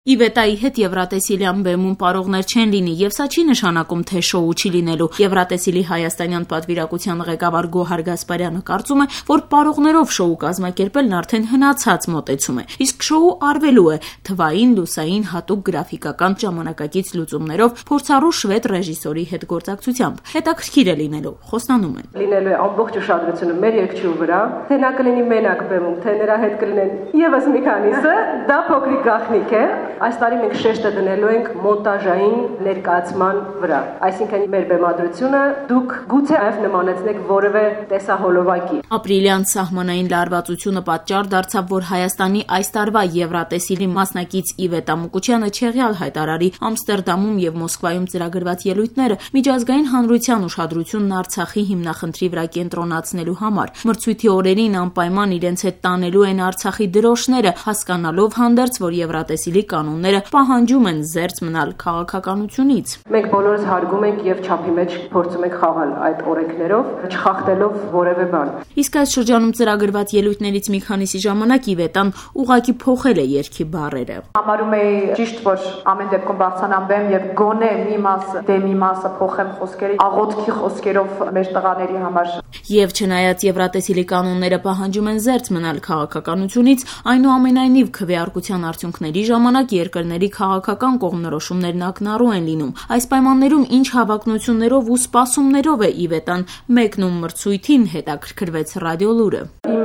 Իվետայի հետ Եվրատեսիլյան բեմում պարողներ չեն լինի, եւ սա չի նշանակում, թե շոու չի լինելու։ Եվրատեսիլի հայաստանյան պատվիրակության ղեկավար Գոհար Գասպարյանը կարծում է, որ պարողներով շոու կազմակերպելն արդեն հնացած մոտեցում է, իսկ շոու արվելու է թվային, լուսային, հատուկ գրաֆիկական ժամանակակից լուծումներով փորձառու շվեդ ռեժիսորի հետ գործակցությամբ։ Հետաքրքիր է լինելու, խոստանում են։ Լինելու է ամբողջ ուշադրությունը մեր երգչու վրա, թե նա կլինի մենակ բեմում, թե նրա հետ կլինեն եւս մի քանիսը, դա փոքրիկ գաղտնիք է։ Այս տարի մենք շեշտը դնելու ենք մոնտաժային ներկայացման վրա։ Այսինքն մեր բեմադրությունը դուք գուցե այլ նմանեցնեք որևէ տեսահոլովակի։ Ապրիլյան սահմանային լարվածությունը պատճառ դարձավ, որ Հայաստանի այս տարվա Եվրատեսիլի մասնակից Իվետա Մուկուչյանը չեղյալ հայտարարի Ամստերդամում եւ Մոսկվայում ծրագրված ելույթները միջազգային հանրության ուշադրությունն Արցախի հիմնախնդրի վրա կենտրոնացնելու համար։ Մրցույթի օրերին անպայման իրենց հետ տանելու են Արցախի դրոշները, հասկանալով հանդերձ, որ Եվրատեսիլի կանոնները պահանջում են զերծ մնալ քաղաքականությունից։ Մենք բոլորս հարգում ենք եւ չափի մեջ փորձում ենք խաղալ այդ օրենքներով, չխախտելով որևէ բան։ Իսկ այս շրջանում ծրագրված ելույթներից մի քանիսի ժամանակ Իվետան ուղղակի փոխել է երգի բառերը։ Համարում էի ճիշտ, որ ամեն դեպքում բարձրանամ բեմ եւ գոնե մի մասը, դե մի մասը փոխեմ խոսքերի, աղոթքի խոսքերով մեր տղաների համար։ Եվ չնայած Եվրատեսիլի կանոնները պահանջում են զերծ մնալ քաղաքականությունից, այնուամենայնիվ քվեարկության արդյունքների ժամանակ երկրների քաղաքական կողմնորոշումներն ակնառու են լինում։ Այս պայմաններում ինչ հավակնություններով ու սպասումներով է Իվետան մեկնում մրցույթին, հետաքրքրվեց Ռադիոլուրը։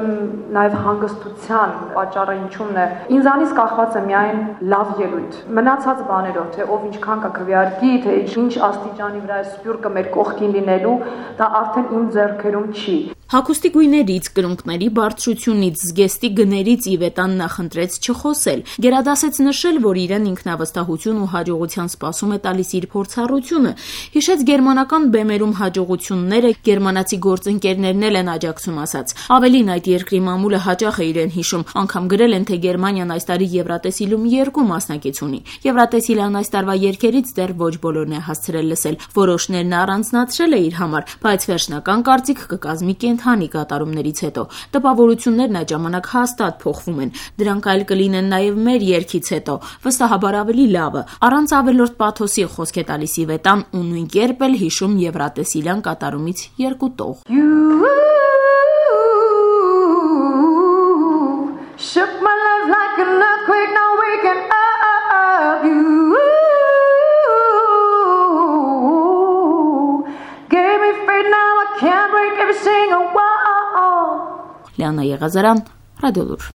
Նաև հանգստության պատճառը ինչումն է։ Ինձանից կախված է միայն լավ ելույթ։ Մնացած բաներով, թե ով ինչքան կքվեարկի, թե ինչ աստիճանի վրա է սպյուրքը մեր կողքին լինելու, դա արդեն իմ ձեռքերում չի։ Հագուստի գույներից, կրունկների բարձրությունից, զգեստի գներից Իվետան նախընտրեց չխոսել։ Գերադասեց նշել, որ իրեն ինքնավստահություն ու հաջողության սպասում է տալիս իր փորձառությունը։ Հիշեց գերմանական բեմերում հաջողությունները, գերմանացի գործընկերներն էլ են աջակցում ասաց։ Ավելին այդ երկրի մամուլը հաճախ է իրեն հիշում, անգամ գրել են, թե Գերմանիան այս տարի Եվրատեսիլում 2 մասնակից ունի։ Եվրատեսիլան այս տարվա երգերից դեռ ոչ բոլորն է հասցրել լսել, որոշներն առանձնացրել է իր համար, բայց վերջնական կարծիք կկազմի կենթանի կատարումներից հետո։ Տպավորություններն այդ ժամանակ հաստատ փոխվում են։ Դրանք այլ կլինեն նաև մեր երգից հետո, վստահաբար ավելի լավը։ Առանց ավելորդ պաթոսի խոսք է տալիս Իվետան ու նույն կերպ էլ հիշում Եվրատեսիլյան կատարումից 2 տող։ Shook my life like an earthquake, now waking up. You gave me faith, now I can't break every single wall. Լիանա Եղազարյան, Ռադիոլուր։